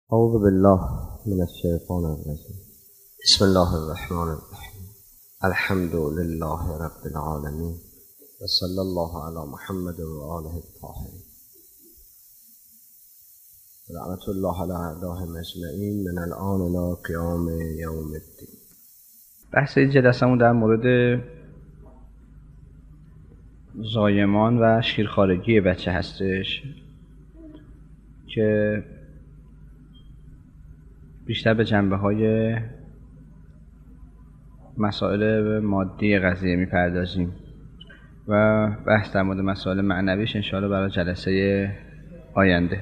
اعوذ بالله من الشیطان الرجیم. بسم الله الرحمن الرحیم. الحمد لله رب العالمین و صلی الله علی محمد و آله الطاهرین. رحمت الله علی اعدائهم اجمعین من الان الی قیام یوم الدین. بحث جلسمون در مورد زایمان و شیرخوارگی بچه هستش که بیشتر به جنبه‌های مسائل مادی قضیه میپردازیم و بحث در مورد مسائل معنویش انشاءالله برای جلسه آینده.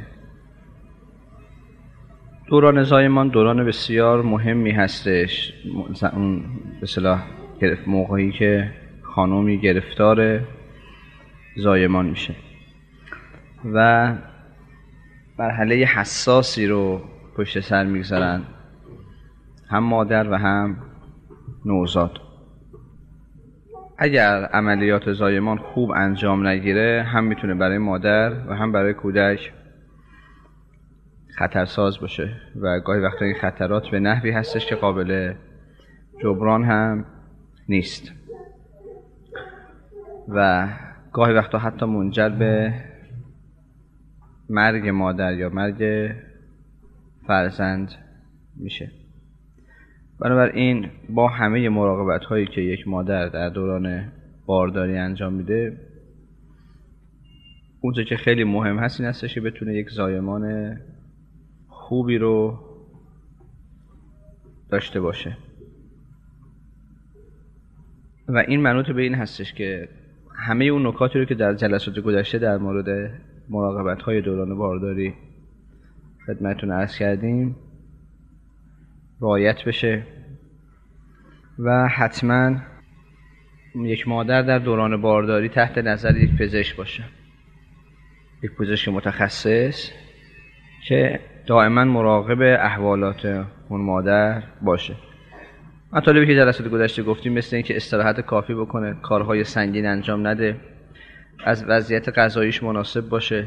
دوران زایمان دوران بسیار مهمی هستش. اون به اصطلاح موقعی که خانومی گرفتار زایمان میشه و مرحله حساسی رو پشت سر میگذارن، هم مادر و هم نوزاد. اگر عملیات زایمان خوب انجام نگیره هم میتونه برای مادر و هم برای کودک خطرساز باشه و گاهی وقتا این خطرات به نحوی هستش که قابل جبران هم نیست و گاهی وقتا حتی منجر به مرگ مادر یا مرگ فرزند میشه. بنابراین با همه مراقبت هایی که یک مادر در دوران بارداری انجام میده، اونجا که خیلی مهم هست این هستش که بتونه یک زایمان خوبی رو داشته باشه و این منوط به این هستش که همه اون نکاتی رو که در جلسات گذشته در مورد مراقبت های دوران بارداری خدمتتون عرض کردیم رعایت بشه و حتما یک مادر در دوران بارداری تحت نظر یک پزشک باشه، یک پزشک متخصص که دائما مراقب احوالات اون مادر باشه. مطالبی که جلسات گذشته گفتیم مثل این که استراحت کافی بکنه، کارهای سنگین انجام نده، از وضعیت غذاییش مناسب باشه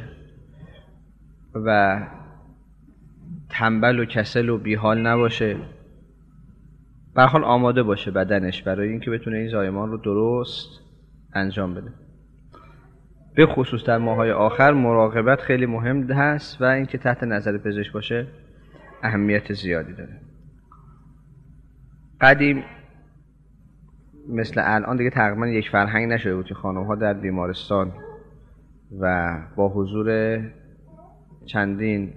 و تنبل و کسل و بیحال نباشه، به هر حال آماده باشه بدنش برای اینکه بتونه این زایمان رو درست انجام بده. به خصوص در ماه‌های آخر مراقبت خیلی مهم هست و اینکه تحت نظر پزشک باشه اهمیت زیادی داره. قدیم مثل الان دیگه تقریبا یک فرهنگ نشده بود که خانم‌ها در بیمارستان و با حضور چندین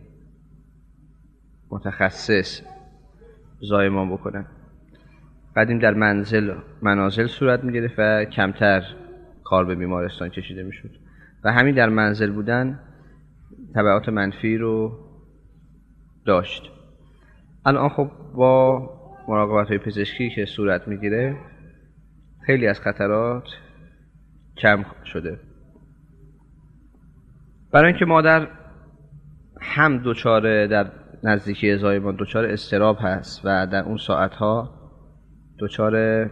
متخصص زایمان بکنن. قدیم در منازل صورت می‌گرفت و کمتر کار به بیمارستان کشیده میشد و همین در منزل بودن تبعات منفی رو داشت. الان خب با مراقبت‌های پزشکی که صورت می‌گیره خیلی از خطرات کم شده. برای اینکه مادر هم دچار در نزدیکی زایمان دچار اضطراب هست و در اون ساعتها دچار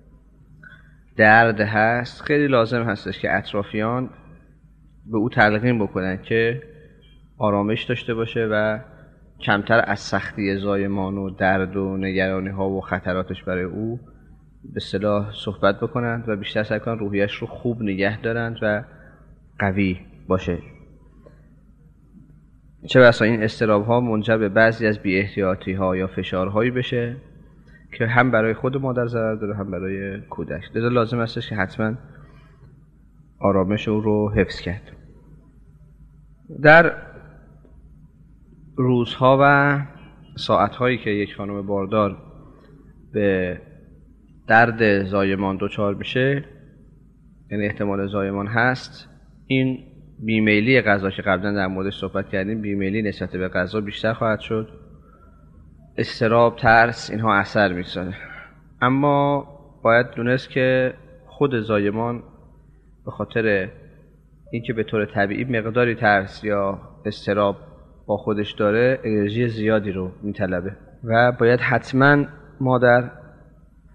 درد هست، خیلی لازم هستش که اطرافیان به او تلقین بکنن که آرامش داشته باشه و کمتر از سختی زایمان و درد و نگرانی ها و خطراتش برای او به اصطلاح صحبت بکنند و بیشتر سعی کنن روحیش رو خوب نگه دارند و قوی باشه. چه بسا این اضطراب ها منجر به بعضی از بی احتیاطی ها یا فشارهایی بشه که هم برای خود مادر ضرر داره هم برای کودک. لذا لازم هستش که حتما آرامش او رو حفظ کرد. در روزها و ساعتهایی که یک خانم باردار به درد زایمان دچار میشه، یعنی احتمال زایمان هست، این بیمیلی غذا که قبلا در موردش صحبت کردیم، بیمیلی نسبت به غذا بیشتر خواهد شد، اضطراب، ترس، اینها اثر میگذاره. اما باید دونست که خود زایمان به خاطر اینکه به طور طبیعی مقداری ترس یا اضطراب با خودش داره انرژی زیادی رو میطلبه و باید حتما مادر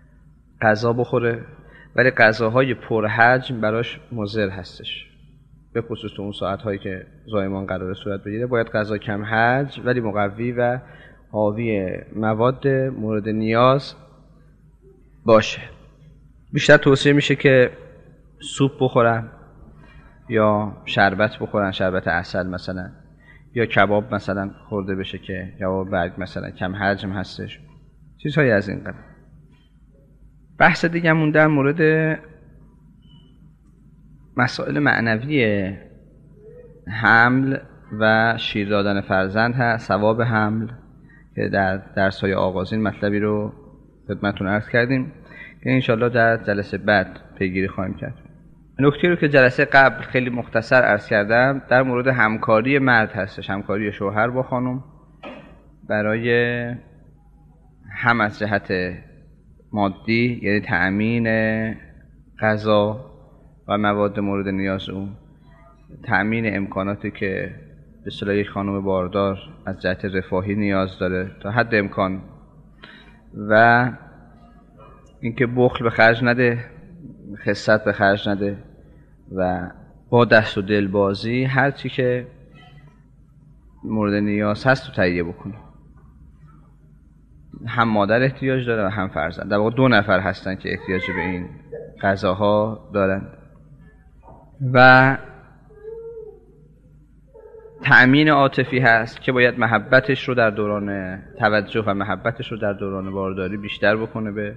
غذا بخوره، ولی غذاهای پرحجم براش مضر هستش. به خصوص تو اون ساعت‌هایی که زایمان قرار صورت بگیره باید غذا کم حجم ولی مقوی و حاوی مواد مورد نیاز باشه. بیشتر توصیه میشه که سوپ بخورن یا شربت بخورن، شربت عسل مثلا، یا کباب مثلا خورده بشه که کباب برگ مثلا کم حجم هستش، چیزهایی از این قبیل. بحث دیگه مون در مورد مسائل معنوی حمل و شیر دادن فرزند هست، ثواب حمل، که در درس‌های آغازین مطلبی رو خدمتتون عرض کردیم که انشالله در جلسه بعد پیگیری خواهیم کرد. نکته رو که جلسه قبل خیلی مختصر عرض کردم در مورد همکاری مرد هستش، همکاری شوهر با خانم برای هم از جهت مادی، یعنی تأمین غذا و مواد مورد نیاز او، تأمین امکاناتی که به اصطلاح یک خانم باردار از جهت رفاهی نیاز داره تا حد امکان، و اینکه بخل به خرج نده، خست به خرج نده و با دست و دل بازی هر چی که مورد نیاز هست رو تهیه بکنه. هم مادر احتیاج داره و هم فرزند، در واقع 2 نفر هستن که احتیاج به این غذاها دارن. و تأمین عاطفی هست که باید محبتش رو در دوران توجه و محبتش رو در دوران بارداری بیشتر بکنه، به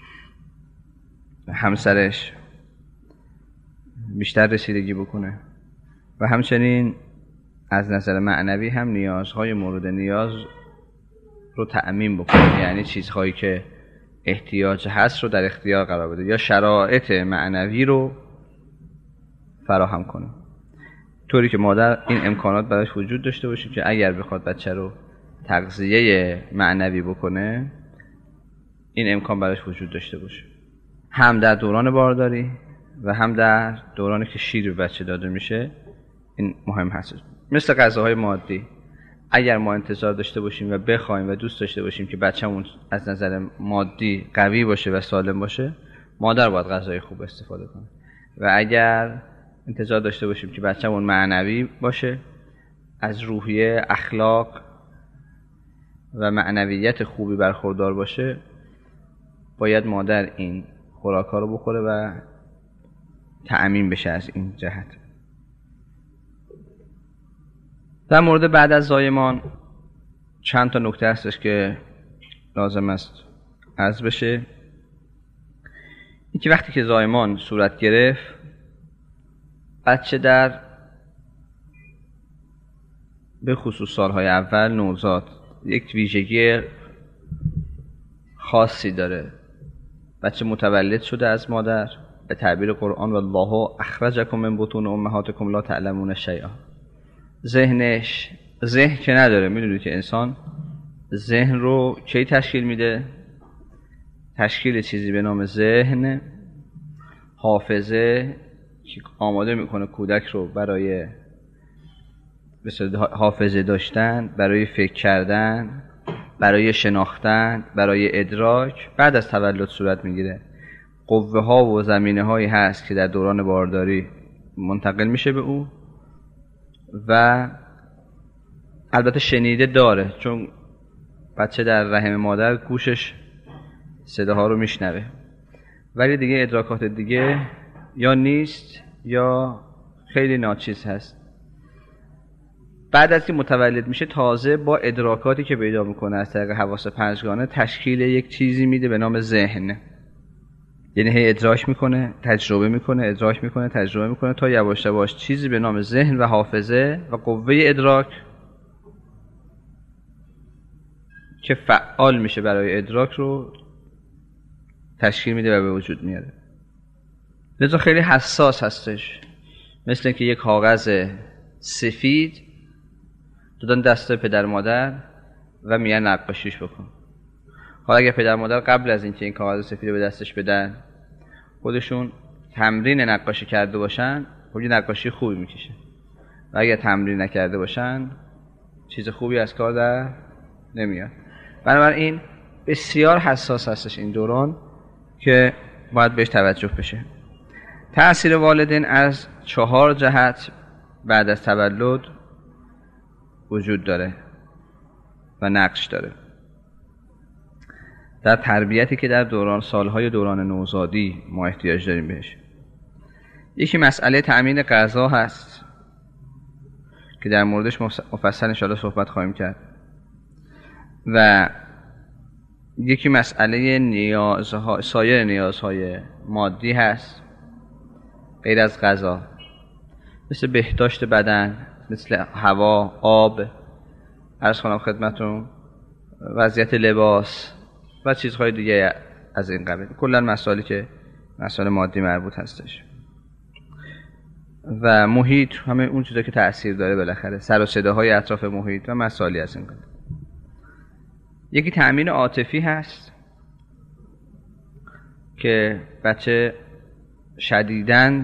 همسرش بیشتر رسیدگی بکنه و همچنین از نظر معنوی هم نیازهای مورد نیاز رو تأمین بکنه، یعنی چیزهایی که احتیاج هست رو در اختیار قرار بده یا شرایط معنوی رو فراهم کنه، طوری که مادر این امکانات براش وجود داشته باشه که اگر بخواد بچه رو تغذیه معنوی بکنه این امکان براش وجود داشته باشه، هم در دوران بارداری و هم در دورانی که شیر به بچه داده میشه. این مهم هست. مثل غذاهای مادی، اگر ما انتظار داشته باشیم و بخوایم و دوست داشته باشیم که بچه‌مون از نظر مادی قوی باشه و سالم باشه، مادر باید غذای خوب استفاده کنه. و اگر انتظار داشته باشیم که بچه‌مون معنوی باشه، از روحیه، اخلاق و معنویت خوبی برخوردار باشه، باید مادر این خوراک‌ها رو بخوره و تأمین بشه از این جهت. در مورد بعد از زایمان چند تا نکته هستش که لازم است عرض بشه. اینکه وقتی که زایمان صورت گرفت، بچه در به خصوص سالهای اول نوزاد یک ویژگی خاصی داره. بچه متولد شده از مادر، به تعبیر قرآن والله اخرجکم من بطون امهاتکم لا تعلمون شیئا. ذهن که نداره. میدونید که انسان ذهن رو کی تشکیل میده؟ تشکیل چیزی به نام ذهن، حافظه که آماده میکنه کودک رو برای حافظه داشتن، برای فکر کردن، برای شناختن، برای ادراک، بعد از تولد صورت میگیره. قوه ها و زمینه هایی هست که در دوران بارداری منتقل میشه به او و البته شنیده داره، چون بچه در رحم مادر گوشش صداها رو میشنوه، ولی دیگه ادراکات دیگه یا نیست یا خیلی ناچیز هست. بعد از که متولد میشه تازه با ادراکاتی که پیدا میکنه از طریق حواس پنجگانه تشکیل یک چیزی میده به نام ذهن. یعنی هی ادراک میکنه، تجربه میکنه، ادراک میکنه، تجربه میکنه تا یواش یواش چیزی به نام ذهن و حافظه و قوه ادراک که فعال میشه برای ادراک رو تشکیل میده و به وجود میاره. لذا خیلی حساس هستش، مثل اینکه یک کاغذ سفید دادن دست پدر مادر و میگن نقاشیش بکن. حالا اگه پدر مادر قبل از اینکه این کاغذ سفید رو به دستش بدن خودشون تمرین نقاشی کرده باشن، خب یه نقاشی خوبی میکشه، و اگه تمرین نکرده باشن چیز خوبی از کار در نمیاد. بنابراین بسیار حساس هستش این دوران که باید بهش توجه بشه. تأثیر والدین از 4 جهت بعد از تولد وجود داره و نقش داره در تربیتی که در سالهای دوران نوزادی ما احتیاج داریم بهش. یکی مسئله تأمین غذا هست که در موردش مفصل انشاءالله صحبت خواهیم کرد و یکی مسئله سایر نیازهای مادی هست غیر از غذا، مثل بهداشت بدن، مثل هوا، آب، عرض کنم خدمتون وضعیت لباس و چیزهای دیگه از این قبیل. کلا مسائلی که مسائل مادی مربوط هستش و محیط، همه اون چیزا که تأثیر داره بالاخره، سر و صداهای اطراف محیط و مسائلی از این قبیل. یکی تأمین عاطفی هست که بچه شدیداً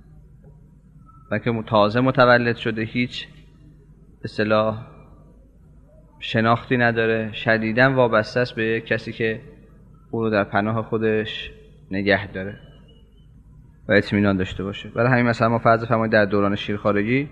و که تازه متولد شده هیچ اصطلاح شناختی نداره، شدیداً وابسته است به کسی که او رو در پناه خودش نگه داره و اطمینان داشته باشه. برای همین مثلا ما فرض فرمایید در دوران شیرخوارگی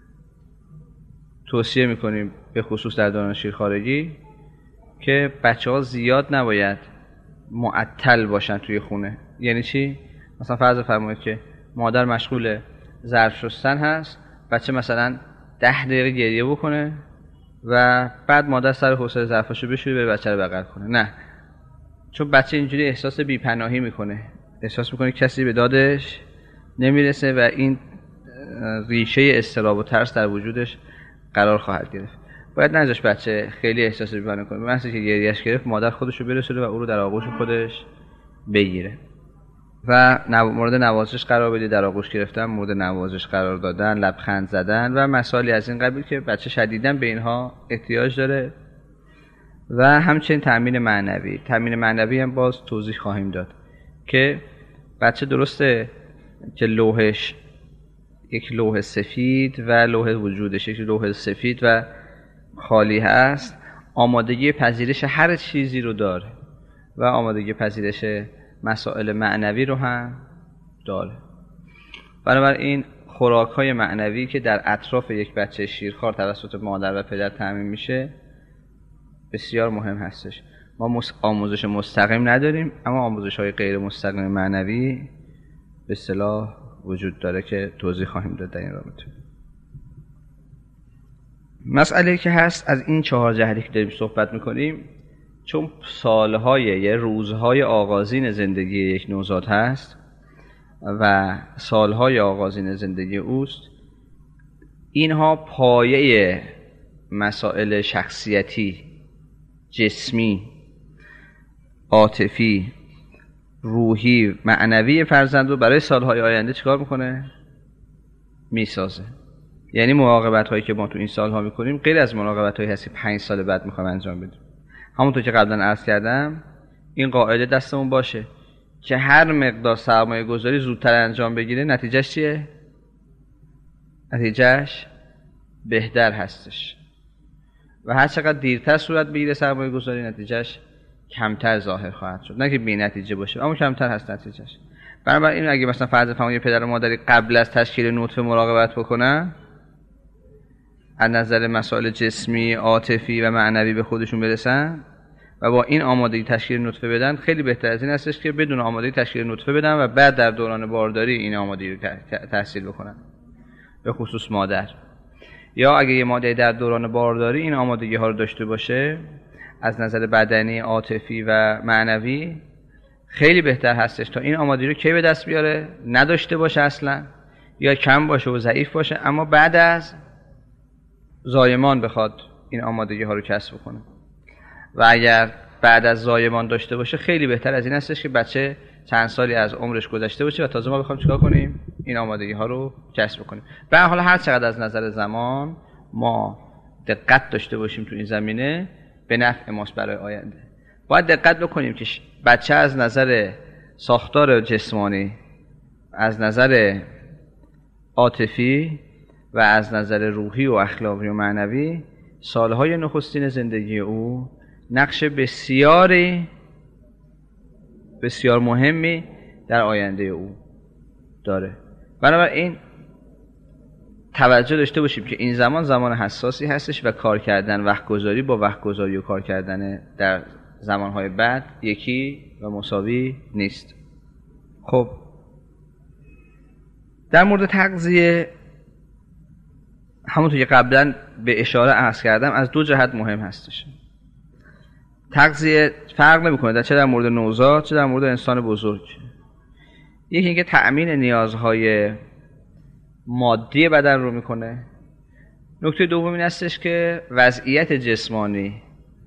توصیه میکنیم، به خصوص در دوران شیرخوارگی، که بچه‌ها زیاد نباید معطل باشن توی خونه. یعنی چی؟ مثلا فرض فرمایید که مادر مشغول ظرف شستن هست، بچه مثلا 10 دقیقه گریه بکنه و بعد مادر سر حوصله ظرفاشو بشوره بره بچه رو بغل کنه. نه، چون بچه اینجوری احساس بی‌پناهی میکنه، احساس میکنه کسی به دادش نمیرسه و این ریشه اضطراب و ترس در وجودش قرار خواهد گرفت. باید نذاش بچه خیلی احساس بی‌پناهی کنه. مثلا که گریهش گرفت، مادر خودشو برسونه و او رو در آغوش خودش بگیره و مورد نوازش قرار بده، در آغوش گرفتن، مورد نوازش قرار دادن، لبخند زدن و مسائلی از این قبیل که بچه شدیداً به اینها احتیاج داره. و همچنین تأمین معنوی. تأمین معنوی هم باز توضیح خواهیم داد که بچه درسته که لوحش یک لوح سفید و لوح وجودش یک لوح سفید و خالی هست، آمادگی پذیرش هر چیزی رو داره و آمادگی پذیرش مسائل معنوی رو هم داره. بنابراین خوراک‌های معنوی که در اطراف یک بچه شیرخوار توسط مادر و پدر تامین میشه بسیار مهم هستش. ما آموزش مستقیم نداریم، اما آموزش‌های غیر مستقیم معنوی به اصطلاح وجود داره که توضیح خواهیم داد در این رابطه. مسئله که هست از این 4 جهتی که داریم صحبت میکنیم، چون سالهای روزهای آغازین زندگی یک نوزاد هست و سالهای آغازین زندگی اوست، اینها پایه مسائل شخصیتی، جسمی، عاطفی، روحی، معنوی فرزند رو برای سالهای آینده چیکار میکنه؟ میسازه. یعنی مراقبت هایی که ما تو این سالها میکنیم غیر از مراقبت هایی هستی 5 سال بعد میخوایم انجام بدیم. همونطور که قبلا عرض کردم، این قاعده دستمون باشه که هر مقدار سرمایه گذاری زودتر انجام بگیره نتیجهش چیه؟ نتیجهش بهتر هستش. و هر چقدر دیرتر صورت بگیره سرمایه گذاری، نتیجهش کمتر ظاهر خواهد شد. نه که بی نتیجه باشه، اما کمتر هست نتیجهش. بنابراین اگه مثلا فرض فرمایید پدر و مادری قبل از تشکیل نطفه مراقبت بکنن، از نظر مسائل جسمی، عاطفی و معنوی به خودشون برسن و با این آمادگی تشکیل نطفه بدن، خیلی بهتر از این هستش که بدون آمادگی تشکیل نطفه بدن و بعد در دوران بارداری این آمادگی رو تحصیل بکنن، به خصوص مادر. یا اگه یه مادر در دوران بارداری این آمادگی ها رو داشته باشه از نظر بدنی، عاطفی و معنوی، خیلی بهتر هستش تا این آمادگی رو کی به دست بیاره؟ نداشته باشه اصلا، یا کم باشه و ضعیف باشه، اما بعد از زایمان بخواد این آمادگی ها رو کسب کنه. و اگر بعد از زایمان داشته باشه، خیلی بهتر از این هستش که بچه چند سالی از عمرش گذشته باشه و تازه ما بخوایم چیکار کنیم؟ این آمادگی ها رو کسب کنیم. به هر حال هر چقدر از نظر زمان ما دقت داشته باشیم تو این زمینه، به نفع ماست برای آینده. باید دقت بکنیم که بچه از نظر ساختار جسمانی، از نظر عاطفی و از نظر روحی و اخلاقی و معنوی سالهای نخستین زندگی او نقش بسیار مهمی در آینده او داره. بنابراین توجه داشته باشیم که این زمان حساسی هستش و کار کردن وقت گذاری با وقت گذاری و کار کردن در زمانهای بعد یکی و مساوی نیست. خب در مورد تغذیه همونطور که قبلا به اشاره عرض کردم از دو جهت مهم هستش. تغذیه فرق نمیکنه چه در مورد نوزاد چه در مورد انسان بزرگ. یکی اینکه تأمین نیازهای مادی بدن رو میکنه. نکته دوم این هستش که وضعیت جسمانی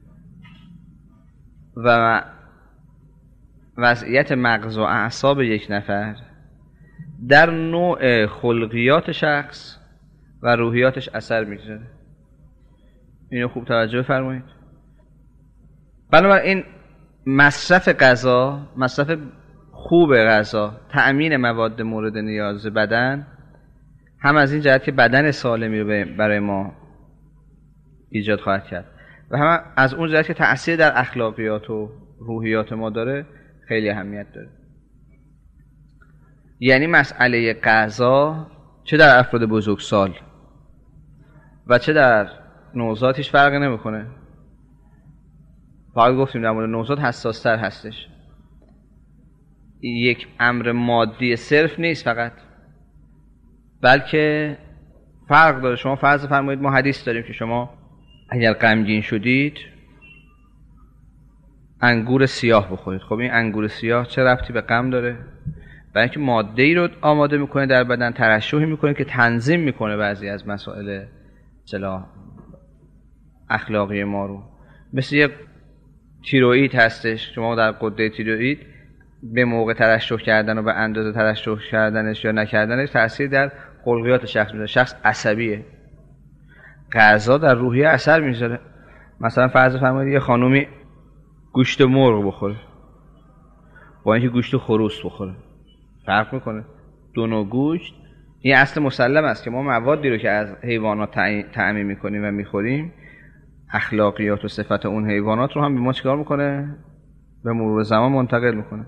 و وضعیت مغز و اعصاب یک نفر در نوع خلقیات شخص و روحیاتش اثر میگذاره. اینو خوب توجه فرمایید. بنابراین مصرف غذا، مصرف خوب غذا، تأمین مواد مورد نیاز بدن، هم از این جهت که بدن سالمی رو برای ما ایجاد خواهد کرد و هم از اون جهت که تأثیر در اخلاقیات و روحیات ما داره خیلی اهمیت داره. یعنی مسئله غذا چه در افراد بزرگسال و چه در نوزاد هیچ فرقی نمیکنه. فقط گفتیم در مورد نوزاد حساس‌تر هستش. یک امر مادی صرف نیست فقط، بلکه فرق داره. شما فرض فرمایید ما حدیث داریم که شما اگر غمگین شدید انگور سیاه بخورید. خب این انگور سیاه چه ربطی به غم داره؟ برای اینکه ماده‌ای رو آماده میکنه در بدن، ترشحی میکنه که تنظیم میکنه بعضی از مسائل اخلاقی ما رو. مثل یک تیروئید هستش، شما در غده تیروئید به موقع ترشح کردن و به اندازه ترشح کردنش یا نکردنش تأثیر در خلقیات شخص میذاره. شخص عصبیه. غذا در روحیه اثر میذاره. مثلا فرض فرمایید یه خانومی گوشت مرغ بخوره با اینکه گوشت خروس بخوره، فرق میکنه. دو نوع گوشت، این اصل مسلم است که ما موادی رو که از حیوانات تأمین میکنیم و میخوریم، اخلاقیات و صفت اون حیوانات رو هم به ما چیکار میکنه؟ به مرور زمان منتقل میکنه.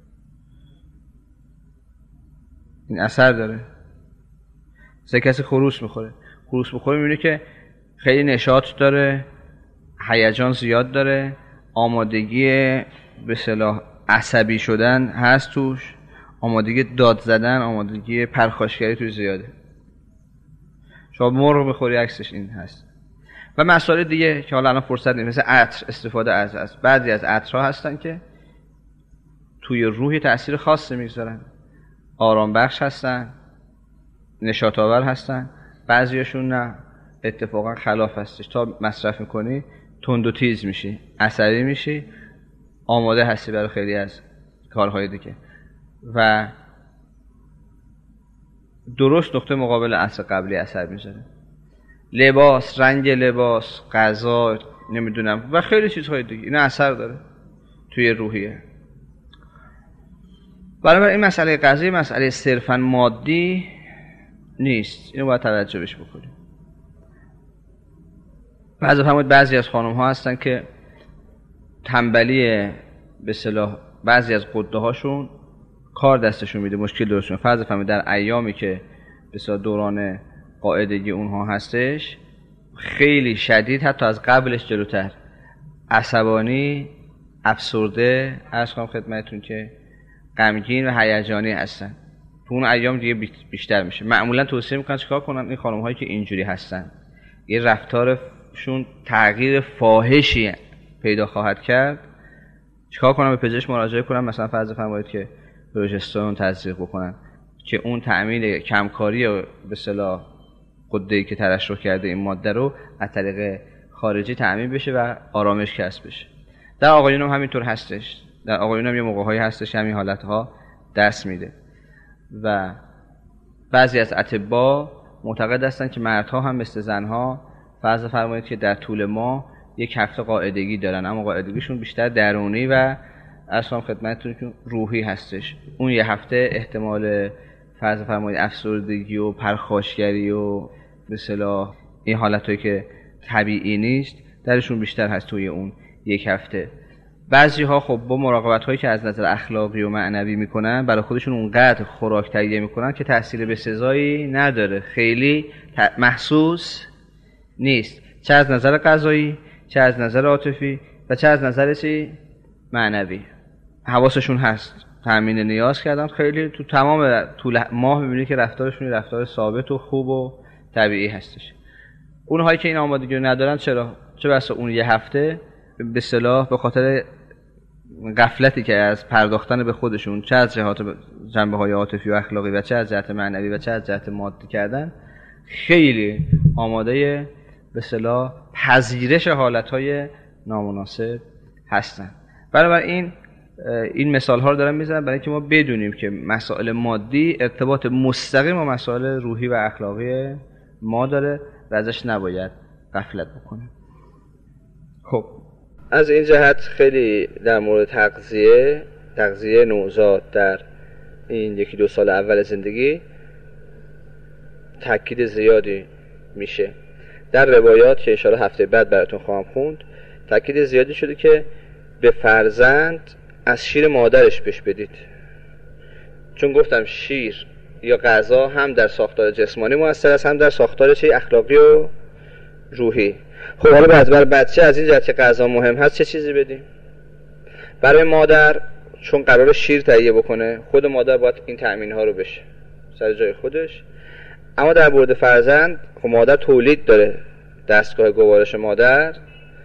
این اثر داره. مثلا کسی خروس میخوره میبینه که خیلی نشاط داره، هیجان زیاد داره، آمادگی به اصطلاح عصبی شدن هست توش، آمادگی داد زدن، آمادگی پرخاشگری توش زیاده. شما مرغ بخوری عکسش این هست. و مسائل دیگه که حالا الان فرصت نیست، مثل عطر، استفاده از بعضی از عطرها هستن که توی روحی تأثیر خاصی میگذارن، آرام بخش هستن، نشاط آور هستن. بعضیاشون نه، اتفاقا خلاف هستش. تا مصرف میکنی تند و تیز میشی، عصبی میشی، آماده هستی برای خیلی از کارهای دیگه. و درست نقطه مقابل اصل قبلی اثر میذاره. لباس، رنگ لباس، غذا، نمیدونم و خیلی چیزهای دیگه اینا اثر داره توی روحیه. بنابراین این مسئله غذایی مسئله صرفاً مادی نیست. اینو باید توجه بهش بکنیم. بعضی از خانم ها هستن که تنبلی به اصطلاح بعضی از غده هاشون کار دستشون میده، مشکل درشون. فرض فرمایید در ایامی که به اصطلاح دوران قاعدگی اونها هستش، خیلی شدید، حتی از قبلش جلوتر، عصبانی، افسرده، عرض کنم خدمتتون که غمگین و هیجانی هستن. تو اون ایام دیگه بیشتر میشه. معمولا توصیه میکنن چیکار کنن این خانم هایی که اینجوری هستن، یه رفتارشون تغییر فاحشی پیدا خواهد کرد، چیکار کنن؟ به پزشک مراجعه کنن. مثلا فرض فرمایید که پروژسترون تزریق بکنن که اون تأمین کمکاری به اصطلاح غده‌ای که ترشح کرده این ماده رو از طریق خارجی تأمین بشه و آرامش کسب بشه. در آقایون هم همینطور هستش. در آقایون هم یه موقع‌هایی هستش همین حالت‌ها دست میده. و بعضی از اطباء معتقد هستن که مردها هم مثل زنها فرض فرمایید که در طول ماه یک هفته قاعدگی دارن، اما قاعدگیشون بیشتر درونی و اصلا خدمتتون که روحی هستش. اون یه هفته احتمال فرض فرمایید افسردگی و پرخاشگری و به اصطلاح این حالتایی که طبیعی نیست درشون بیشتر هست توی اون یک هفته. بعضی ها خب با مراقبت هایی که از نظر اخلاقی و معنوی میکنن برای خودشون اونقدر خوراک تهیه میکنن که تأثیر بسزایی نداره، خیلی محسوس نیست، چه از نظر غذایی، چه از نظر عاطفی و چه از نظر معنوی. حواسشون هست، تامین نیاز کردن، خیلی تو تمام طول ماه میبینی که رفتارشون رفتار ثابت و خوب و طبیعی هستش. اونهایی که این آمادگی رو ندارن چرا؟ چه بسا اون یه هفته به اصطلاح به خاطر غفلتی که از پرداختن به خودشون، چه از جهات جنبه‌های عاطفی و اخلاقی و چه از جهت معنوی و چه از جهت مادی کردن، خیلی آماده به اصطلاح پذیرش حالتهای نامناسب هستن. بنابراین این مثال ها رو دارم میزنم برای اینکه ما بدونیم که مسائل مادی ارتباط مستقیم با مسائل روحی و اخلاقی ما داره و ازش نباید غفلت بکنیم. خب از این جهت خیلی در مورد تغذیه نوزاد در این 1-2 سال اول زندگی تاکید زیادی میشه. در روایات که انشاءالله هفته بعد براتون خواهم خوند تاکید زیادی شده که به فرزند از شیر مادرش بهش بدید، چون گفتم شیر یا غذا هم در ساختار جسمانی مؤثر است، هم در ساختار اخلاقی و روحی. خب حالا برای بچه از این جهت که غذا مهم هست چه چیزی بدیم؟ برای مادر چون قرار شیر تهیه بکنه، خود مادر باید این تأمین ها رو بشه سر جای خودش. اما در مورد فرزند خب مادر تولید داره، دستگاه گوارش مادر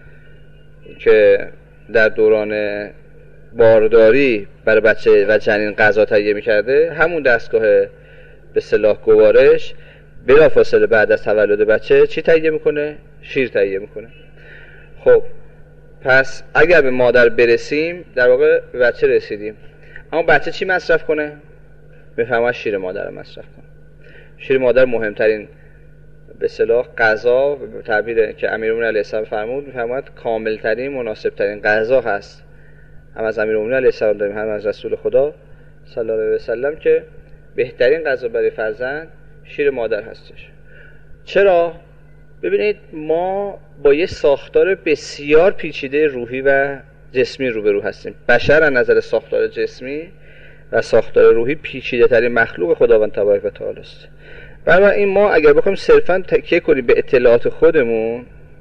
که در دوران بارداری برای بچه و جنین غذا تهیه می‌کرده، همون دستگاه به اصطلاح گوارش بلافاصله بعد از تولد بچه چی تهیه میکنه؟ شیر تهیه میکنه. خب پس اگر به مادر برسیم در واقع به بچه رسیدیم. اما بچه چی مصرف کنه؟ میفهمه شیر مادر رو مصرف کنه. شیر مادر مهمترین به اصطلاح غذا، به تعبیر که امیرالمومنین علیه السلام فرمود، میفهمد کاملترین مناسبترین غذا هست، هم از امیرالمومنین علیه السلام داریم هم از رسول خدا صلی الله علیه و سلم، که بهترین غذا برای فرزند شیر مادر هستش. چرا؟ ببینید ما با یه ساختار بسیار پیچیده روحی و جسمی روبرو هستیم. بشر از نظر ساختار جسمی و ساختار روحی پیچیده ترین مخلوق خداوند تبارک و تعالی است. بنابراین ما اگر بخوایم صرفاً تکیه کنیم به اطلاعات خودمون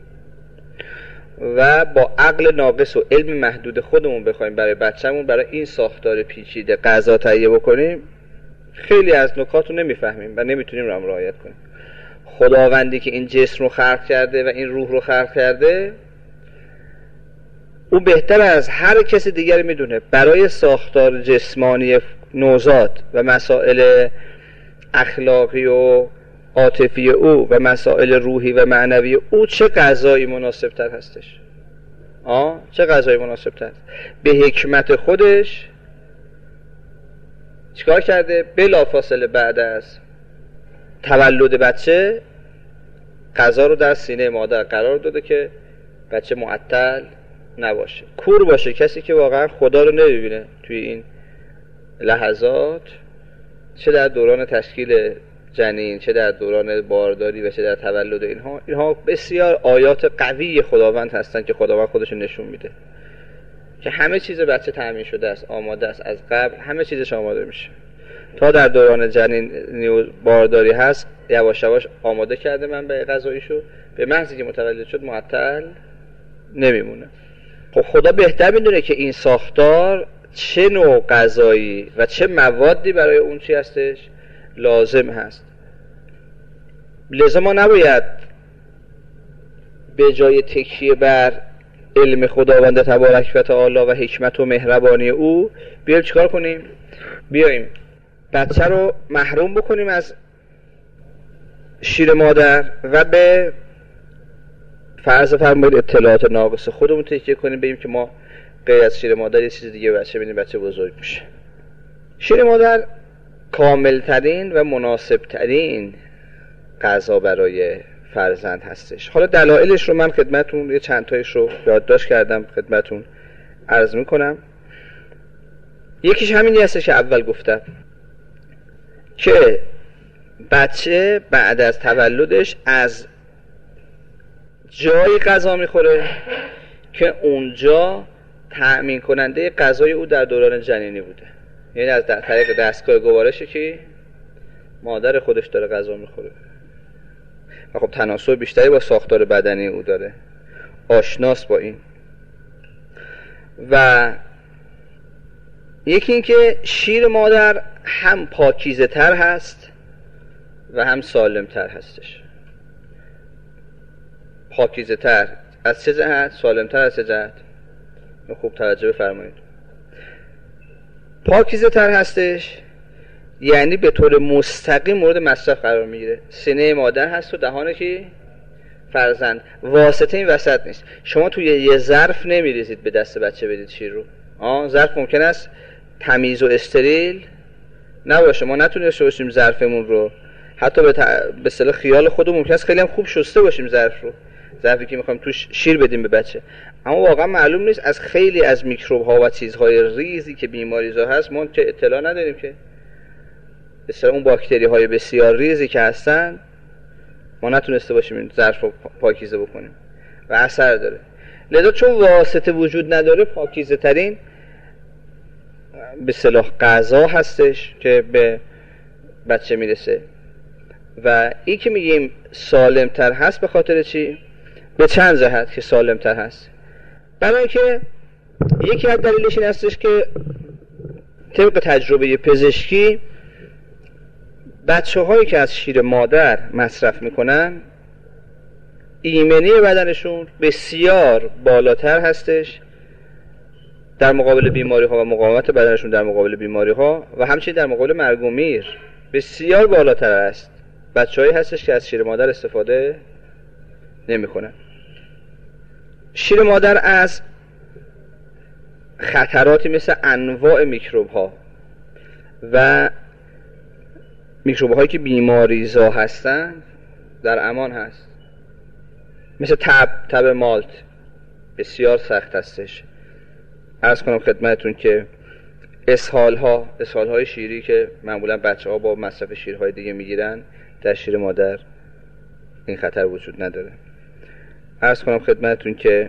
و با عقل ناقص و علم محدود خودمون بخوایم برای بچه‌مون برای این ساختار پیچیده غذا تهیه بکنیم، خیلی از نکات رو نمیفهمیم و نمیتونیم رو رعایت کنیم. خداوندی که این جسم رو خلق کرده و این روح رو خلق کرده، او بهتر از هر کسی دیگری میدونه برای ساختار جسمانی نوزاد و مسائل اخلاقی و عاطفی او و مسائل روحی و معنوی او چه غذایی مناسب تر هستش. چه غذایی مناسب تر؟ به حکمت خودش چیکار کرده؟ بلافاصله بعد از تولد بچه غذا رو در سینه مادر قرار داده که بچه معطل نباشه، کور باشه. کسی که واقعا خدا رو نمیبینه توی این لحظات، چه در دوران تشکیل جنین، چه در دوران بارداری و چه در تولد، اینها بسیار آیات قوی خداوند هستن که خداوند خودش نشون میده که همه چیز بچه تامین شده است، آماده است، از قبل همه چیزش آماده میشه. تا در دوران جنین بارداری هست یواش یواش آماده کرده منبع غذاییشو، به محضی که متولد شد معطل نمیمونه. خب خدا بهتر میدونه که این ساختار چه نوع غذایی و چه موادی برای اون چی هستش لازم هست. لذا ما نباید به جای تکیه بر علم خداوند تبارک و تعالی و حکمت و مهربانی او بیایم چیکار کنیم؟ بیایم بچه رو محروم بکنیم از شیر مادر و به فرض فرمایید اطلاعات ناقص خودمون تکیه کنیم، بگیم که ما غیر از شیر مادر یه چیز دیگه بچه بدیم بچه بزرگ میشه. شیر مادر کاملترین و مناسبترین غذا برای فرزند هستش. حالا دلایلش رو من خدمتون یه چند تایش رو یادداشت کردم خدمتون عرض میکنم. یکیش همینی هستش که اول گفتم که بچه بعد از تولدش از جای غذا میخوره که اونجا تأمین کننده غذای او در دوران جنینی بوده. یعنی از طریق دستگاه گوارشی که مادر خودش داره غذا میخوره و خب تناسب بیشتری با ساختار بدنی او داره، آشناست با این. و یکی این که شیر مادر هم پاکیزه تر هست و هم سالم تر هستش. پاکیزه تر از چه جهت؟ سالم تر از چه جهت؟ خوب توجه بفرمایید. پاکیزه تر هستش یعنی به طور مستقیم مورد مصرف قرار میگیره. سینه مادر هست و دهان که فرزند، واسطه این وسط نیست. شما توی یه ظرف نمیریزید به دست بچه بدید شیر رو. ظرف ممکن است تمیز و استریل نباشه، ما نتونسته باشیم ظرفمون رو حتی به اصطلاح خیال خودمون ممکن است خیلی هم خوب شسته باشیم ظرف رو، ظرفی که میخوایم توش شیر بدیم به بچه، اما واقعا معلوم نیست از خیلی از میکروب ها و چیزهای ریزی که بیماریزا هست ما که اطلاع نداریم که مثلا اون باکتری های بسیار ریزی که هستن ما نتونسته باشیم این ظرف رو پاکیزه بکنیم و اثر داره. لذا چون واسطه وجود نداره پاکیزه ترین به اصطلاح غذا هستش که به بچه میرسه. و این که میگیم سالم تر هست به خاطر چی؟ به چند جهت که سالم تر هست. برای که یکی از دلیلش این هستش که طبق تجربه پزشکی بچه هایی که از شیر مادر مصرف میکنن ایمنی بدنشون بسیار بالاتر هستش در مقابل بیماری ها و مقاومت بدنشون در مقابل بیماری ها و همچنین در مقابل مرگ و میر بسیار بالاتر است بچه هایی هستش که از شیر مادر استفاده نمی کنن. شیر مادر از خطراتی مثل انواع میکروب ها و میکروب هایی که بیماریزا هستن در امان هست. مثل تب مالت بسیار سخت هستش. عرض کنم خدمتتون که اسهال های شیری که معمولا بچه ها با مصرف شیرهای دیگه میگیرن در شیر مادر این خطر وجود نداره. عرض کنم خدمتتون که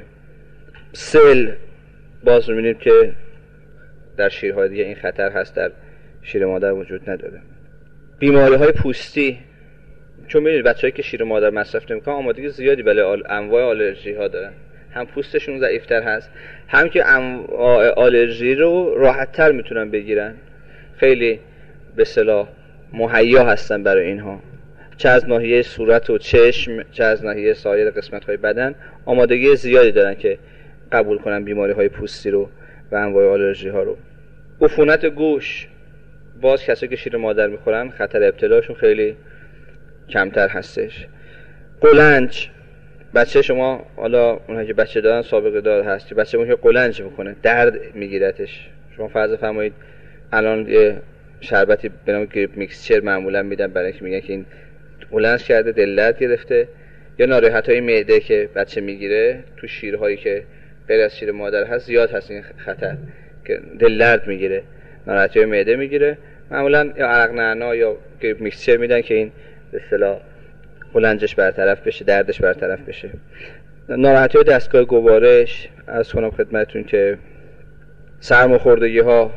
سل باز می‌بینیم که در شیرهای دیگه این خطر هست، در شیر مادر وجود نداره. بیماری های پوستی، چون می‌بینید بچه‌هایی که شیر مادر مصرف نمی‌کنن آمادگی زیادی برای انواع آلرژی ها دارن. هم پوستشون ضعیف‌تر هست، هم که انواع آلرژی رو راحت‌تر میتونن بگیرن. خیلی به اصطلاح مهیا هستن برای اینها، چه از ناحیه صورت و چشم چه از ناحیه سایر قسمت‌های بدن آمادگی زیادی دارن که قبول کنن بیماری‌های پوستی رو و انواع آلرژی ها رو. عفونت گوش، باز کسایی که شیر مادر میخورن خطر ابتلاشون خیلی کمتر هستش. قولنج، بچه شما حالا اونایی که بچه دارن سابقه دار هست که بچه اون که قولنج میکنه درد میگیرتش، شما فرض فرمایید الان یه شربتی به نام گریپ میکسچر معمولا میدن برای اینکه میگن که این قولنج کرده، دل درد گرفته، یا ناراحتی‌های معده که بچه میگیره تو شیرهایی که غیر از شیر مادر هست زیاد هست این خطر که دل درد میگیره، ناراحتی‌های معده میگیره، معمولا یا عرق نعنا یا گریپ میکسچر میدن که این به اصطلاح قولنجش برطرف بشه، دردش برطرف بشه. ناراحتی‌های دستگاه گوارش، عرض کنم خدمتتون که سرماخوردگی ها،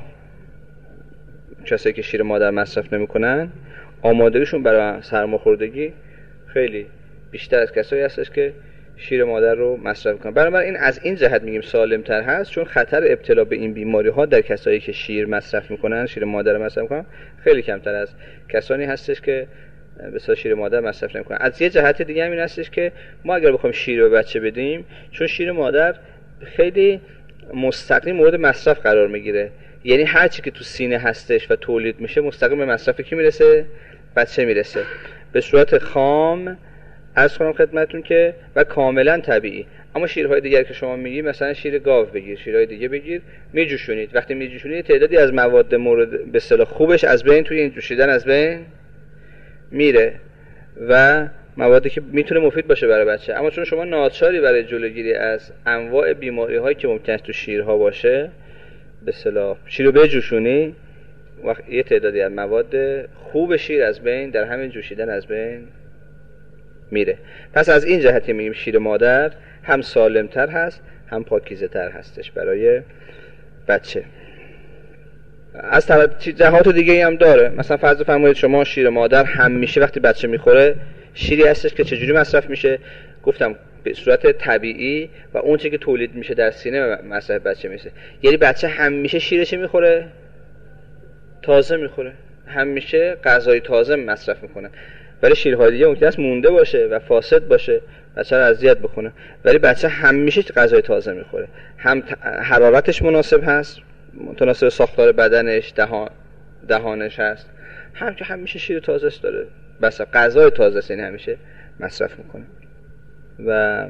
کسایی که شیر مادر مصرف نمیکنن آمادگیشون برای سرماخوردگی خیلی بیشتر از کسایی هستش که شیر مادر رو مصرف میکنن. بنابراین از این جهت میگیم سالم تر هست، چون خطر ابتلا به این بیماری ها در کسایی که شیر مصرف میکنن، شیر مادر مصرف میکنن خیلی کمتر از کسانی هستش که بسیار شیر مادر مصرف نمیکنن. از یه جهت دیگه هم این هستش که ما اگر بخوایم شیر به بچه بدیم، چون شیر مادر خیلی مستقیم مورد مصرف قرار میگیره، یعنی هر چی که تو سینه هستش و تولید میشه مستقیم به مصرف کی میرسه؟ بچه میرسه، به صورت خام عرض کنم خدمتتون که و کاملا طبیعی. اما شیرهای دیگر که شما میگی مثلا شیر گاو بگیر، شیرهای دیگه بگیر، میجوشونید، وقتی میجوشونید تعدادی از مواد مورد به اصطلاح خوبش از بین توی این جوشیدن از بین میره و موادی که میتونه مفید باشه برای بچه. اما چون شما ناچاری برای جلوگیری از انواع بیماری هایی که ممکنه تو شیرها باشه به اصطلاح شیر رو بجوشونی، وقت یه تعدادی از مواد خوب شیر از بین در همین جوشیدن از بین میره. پس از این جهتی میگیم شیر مادر هم سالمتر هست، هم پاکیزه تر هستش برای بچه. از جهات دیگه هم داره. مثلا فرض فرمایید شما شیر مادر همیشه وقتی بچه میخوره شیری هستش که چجوری مصرف میشه؟ گفتم به صورت طبیعی و اون چیزی که تولید میشه در سینه مصرف بچه میشه. یعنی بچه همیشه شیرش میخوره، تازه میخوره، همیشه غذای تازه مصرف میکنه. ولی شیرهای دیگه ممکن است مونده باشه و فاسد باشه، بچه رو اذیت بکنه. ولی بچه همیشه غذای تازه میخوره، هم حرارتش مناسب هست، متناسب ساختار بدنش، دهانش هست، هم که همیشه شیر تازه است داره، بس غذای تازه است، یعنی همیشه مصرف میکنه. و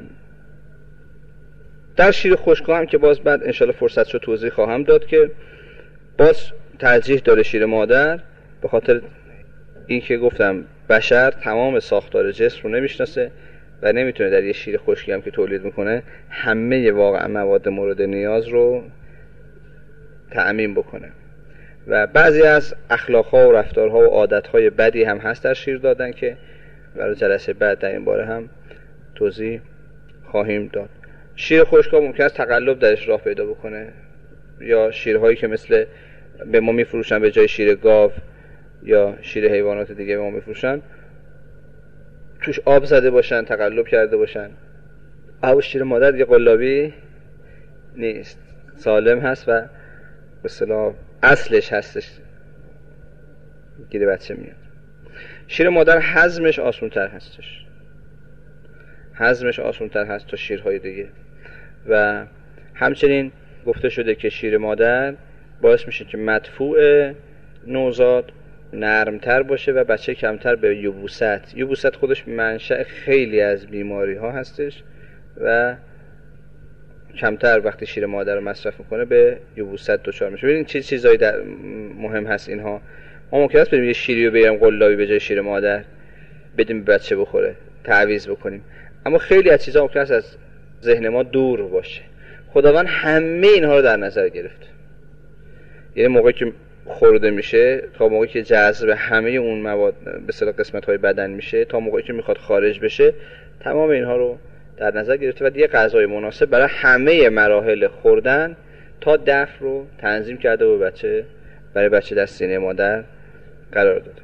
در شیر خشک هم که باز بعد انشالله فرصت شد توضیح خواهم داد که باز ترجیح داره شیر مادر، به خاطر این که گفتم بشر تمام ساختار جسم رو نمیشناسه و نمیتونه در یه شیر خشکی هم که تولید میکنه همه واقعا مواد مورد نیاز رو تأمین بکنه. و بعضی از اخلاق‌ها و رفتارها و عادت‌های بدی هم هست در شیر دادن که برای جلسه بعد در این باره هم توضیح خواهیم داد. شیر خشک ممکن است تقلب درش راه پیدا بکنه، یا شیرهایی که مثل به ما میفروشن به جای شیر گاو یا شیر حیوانات دیگه به ما میفروشن توش آب زده باشن، تقلب کرده باشن. او شیر مادر دیگه قلابی نیست، سالم هست و به اصطلاح اصلش هستش، گیر بچه میاد. شیر مادر هضمش آسان‌تر هستش، هضمش آسان‌تر هست تا شیرهای دیگه. و همچنین گفته شده که شیر مادر باعث میشه که مدفوع نوزاد نرمتر باشه و بچه کمتر به یبوست. یبوست خودش منشأ خیلی از بیماری ها هستش و کمتر وقتی شیر مادر رو مصرف میکنه به یبوست دچار میشه. ببینید چه چیزایی مهم هست اینها. ما ممکن است بریم یه شیری رو بگیریم قلابی به جای شیر مادر بدیم به بچه بخوره، تعویض بکنیم، اما خیلی از چیزا ممکن است از ذهن ما دور باشه. خداوند همه اینها رو در نظر گرفت. یعنی موقعی که خورده میشه تا موقعی که جذب همه اون مواد به اصطلاح قسمت‌های بدن میشه تا موقعی که میخواد خارج بشه، تمام اینها رو در نظر گرفته و دیگه غذای مناسب برای همه مراحل خوردن تا دفع رو تنظیم کرده و بچه برای بچه در سینه مادر قرار داده.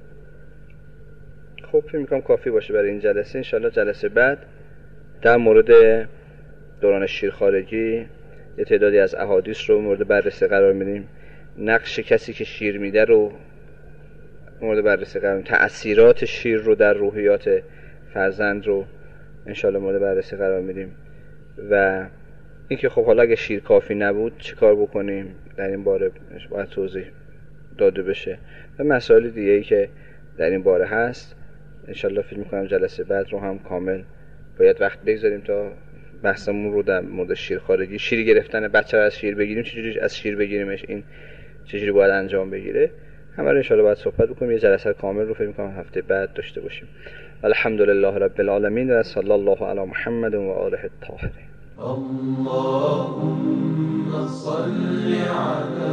خب فکر می‌کنم کافی باشه برای این جلسه. انشالله جلسه بعد در مورد دوران شیرخوارگی یه تعدادی از احادیث رو مورد بررسی قرار میدیم، نقش کسی که شیر میده رو مورد بررسی قرار میدیم، تأثیرات شیر رو در روحیات فرزند رو انشالله مورد بررسی قرار میدیم و اینکه خب حالا اگه شیر کافی نبود چه کار بکنیم در این باره باید توضیح داده بشه و مسائل دیگه ای که در این باره هست. انشالله فکر میکنم جلسه بعد رو هم کامل باید وقت بگذاریم تا بحثمون رو در مورد شیرخوارگی، شیر گرفتن بچه رو از شیر بگیریم، چجوری از شیر بگیریمش، این چجوری باید انجام بگیره، همه رو انشالله باید صحبت بکنیم. یه جلسه کامل رو فکر میکنم هفته بعد داشته باشیم. الحمدلله رب العالمین و صلی الله علی محمد و آله الطاهرین. اللهم صل علی